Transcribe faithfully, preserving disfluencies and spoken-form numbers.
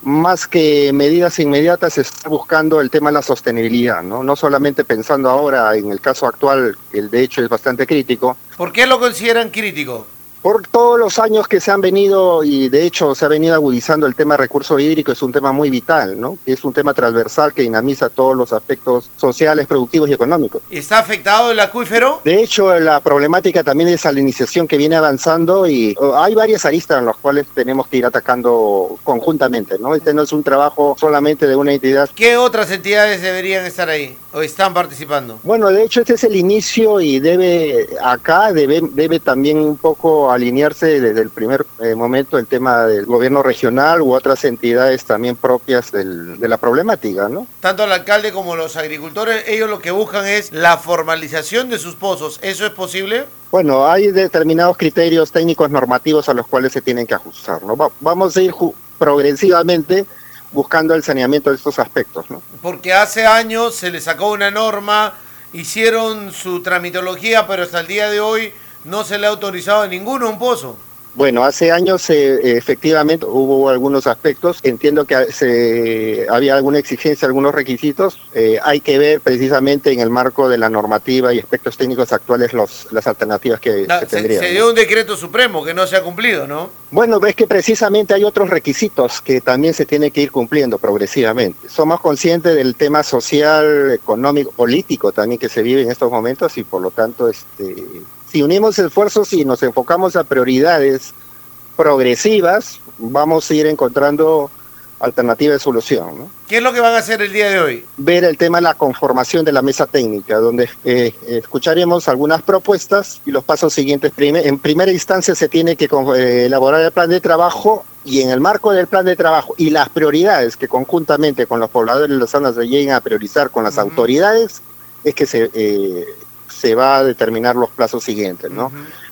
más que medidas inmediatas, se está buscando el tema de la sostenibilidad, ¿no? No solamente pensando ahora en el caso actual, que de hecho es bastante crítico. ¿Por qué lo consideran crítico? Por todos los años que se han venido, y de hecho se ha venido agudizando el tema de recurso hídrico, es un tema muy vital, ¿no? Es un tema transversal que dinamiza todos los aspectos sociales, productivos y económicos. ¿Está afectado el acuífero? De hecho, la problemática también es salinización que viene avanzando y hay varias aristas en las cuales tenemos que ir atacando conjuntamente, ¿no? Este no es un trabajo solamente de una entidad. ¿Qué otras entidades deberían estar ahí o están participando? Bueno, de hecho este es el inicio y debe, acá debe, debe también un poco alinearse desde el primer eh, momento el tema del gobierno regional u otras entidades también propias del, de la problemática, ¿no? Tanto el alcalde como los agricultores, ellos lo que buscan es la formalización de sus pozos. ¿Eso es posible? Bueno, hay determinados criterios técnicos normativos a los cuales se tienen que ajustar, ¿no? Va, vamos a ir progresivamente buscando el saneamiento de estos aspectos, ¿no? Porque hace años se le sacó una norma, hicieron su tramitología, pero hasta el día de hoy no se le ha autorizado a ninguno un pozo. Bueno, hace años eh, efectivamente hubo algunos aspectos, entiendo que se, había alguna exigencia, algunos requisitos, eh, hay que ver precisamente en el marco de la normativa y aspectos técnicos actuales los, las alternativas que La, se se tendrían. Se dio un decreto supremo que no se ha cumplido, ¿no? Bueno, es que precisamente hay otros requisitos que también se tienen que ir cumpliendo progresivamente. Somos conscientes del tema social, económico, político también que se vive en estos momentos y por lo tanto, este, si unimos esfuerzos y nos enfocamos a prioridades progresivas, vamos a ir encontrando alternativa de solución, ¿no? ¿Qué es lo que van a hacer el día de hoy? Ver el tema de la conformación de la mesa técnica, donde eh, escucharemos algunas propuestas y los pasos siguientes. En primera instancia se tiene que eh, elaborar el plan de trabajo y en el marco del plan de trabajo y las prioridades que conjuntamente con los pobladores de las zonas se lleguen a priorizar con las uh-huh. autoridades, es que se, eh, se va a determinar los plazos siguientes, ¿no? Uh-huh.